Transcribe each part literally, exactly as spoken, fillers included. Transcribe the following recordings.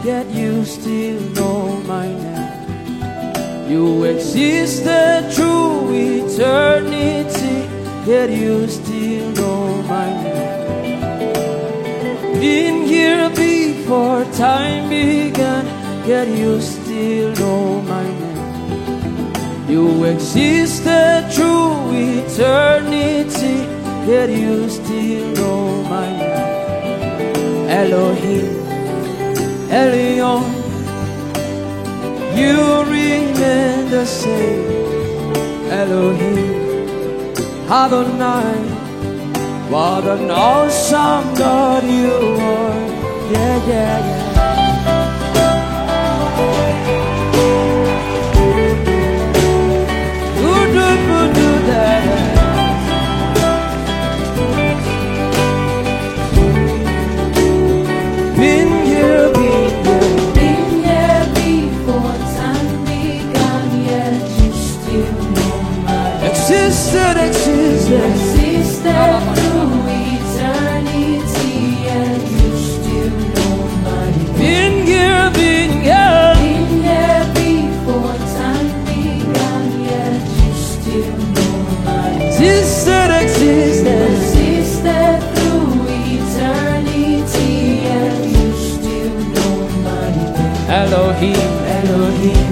yet you still know my name. You existed through eternity, yet you still know my name. Been here before time began, yet you still know my name. You existed through eternity, yet you still know my name. Elohim, Elion, you remain the same. Elohim, Adonai, what an awesome God you are. Yeah, yeah, yeah. Been here, been here, Been here before time began, yet you still know my name. existed, existed. Existed through eternity, yet you still know my name. Been here, been here. Been here before time began, yet you still know my name. Existed, existed. Existed through eternity, yet you still know my name. Elohim, Elohim,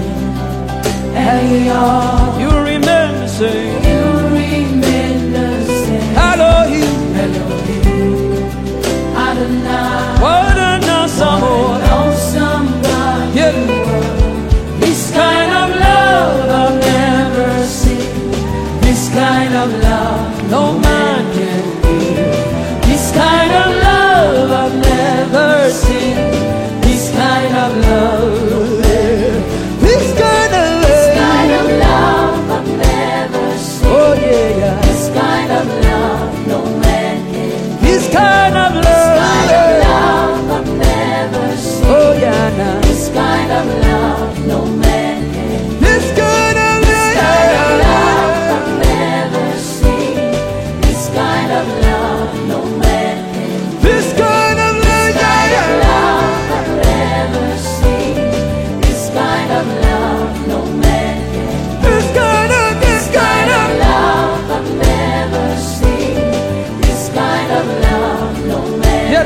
Elion, you remain the same. you remain the same. Elohim, Elohim, Adonai, what an awesome what God. an awesome God Yeah. you are. This kind of love I've never seen. This kind of love No man can give. This kind of love I've never seen. This kind of love. This kind of This love. kind of love I've never seen. Oh yeah, yeah. This kind of love no man can. This kind of This kind of love. love I've never seen. Oh yeah, nah. This kind of love no man can. This kind of This kind of love love. I've never seen. This kind of love no man can. This kind of love. This kind of love I've never seen. This kind of love no man can. This kind of, this kind of. Love I've never seen. This kind of love no man Yes.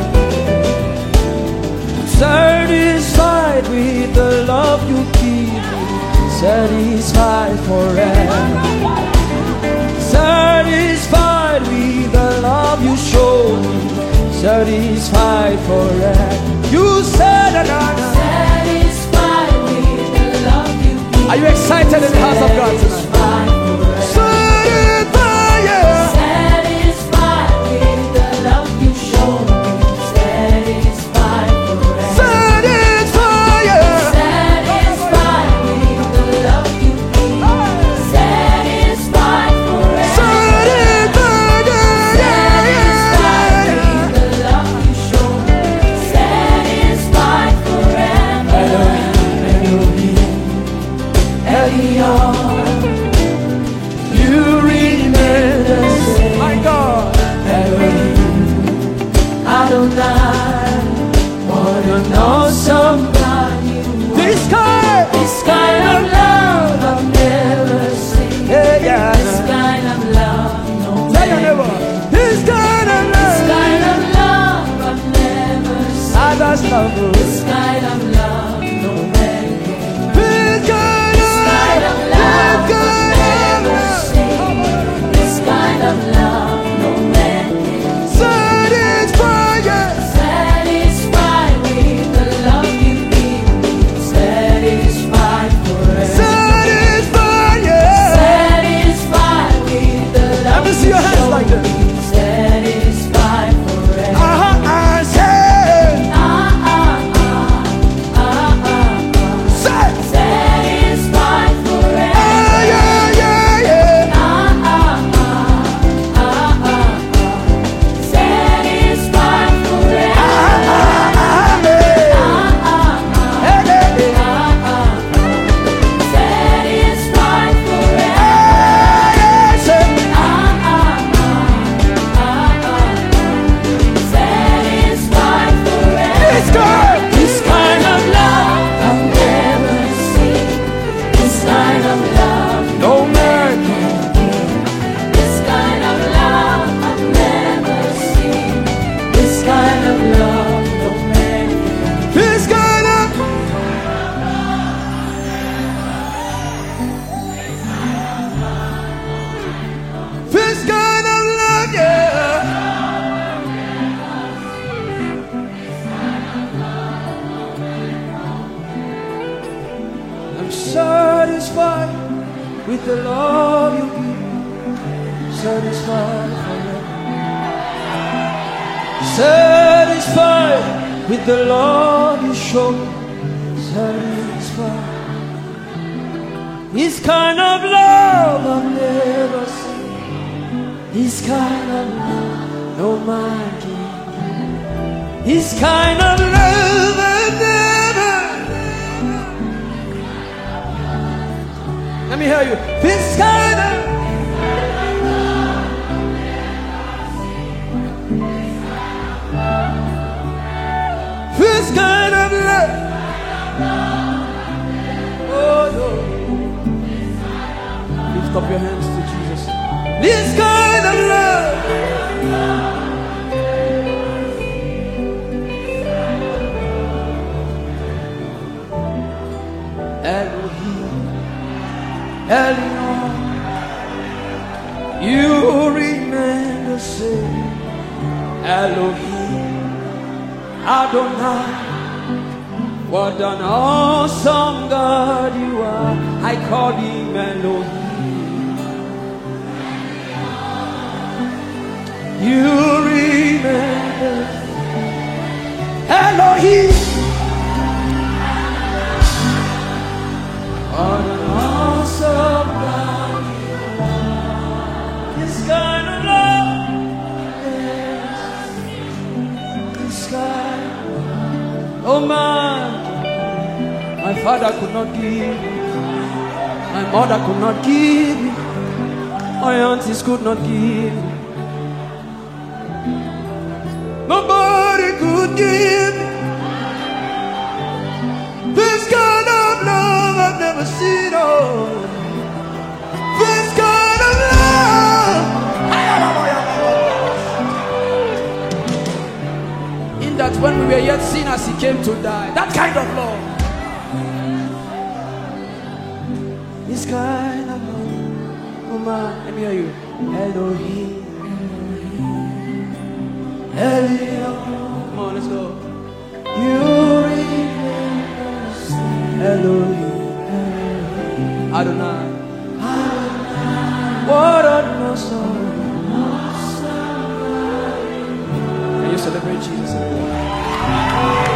Satisfied with the love you give me, satisfied forever. Satisfied with the love you show me, satisfied forever. You said another. satisfied with the love you give. Are you excited in the house of God tonight? Satisfied forever. Satisfied, yeah. Satisfied with the love you show me. Satisfied forever. Satisfied, yeah. Satisfied with the love you give. Satisfied forever. Satisfied, yeah, Satisfied yeah, with the love you show me. Satisfied forever. yeah. Elion, satisfied with the love you give. Satisfied forever. Satisfied with the love you show. Satisfied. This kind of love I've never seen. This kind of love no man can. This kind of love I've never. Let me hear you. This kind of. This kind of love. Oh no. Lift up your hands to Jesus. This kind of love. Elohim, Elion, you remain the same. Elohim, Adonai, what an awesome God you are. I call him Elohim. You remember Elohim. What an awesome God you are. This kind of love, yes. This kind of love. Oh man, my father could not give, my mother could not give, my aunties could not give. Nobody could give this kind of love I've never seen. Oh, this kind of love. In that when we were yet sinners, He came to die. That kind of love. This kind of love. Oh man, let me hear you. Elohim. Elion, come on, let's go. You remember Elohim, Adonai, Adonai, what an awesome. Can you celebrate Jesus?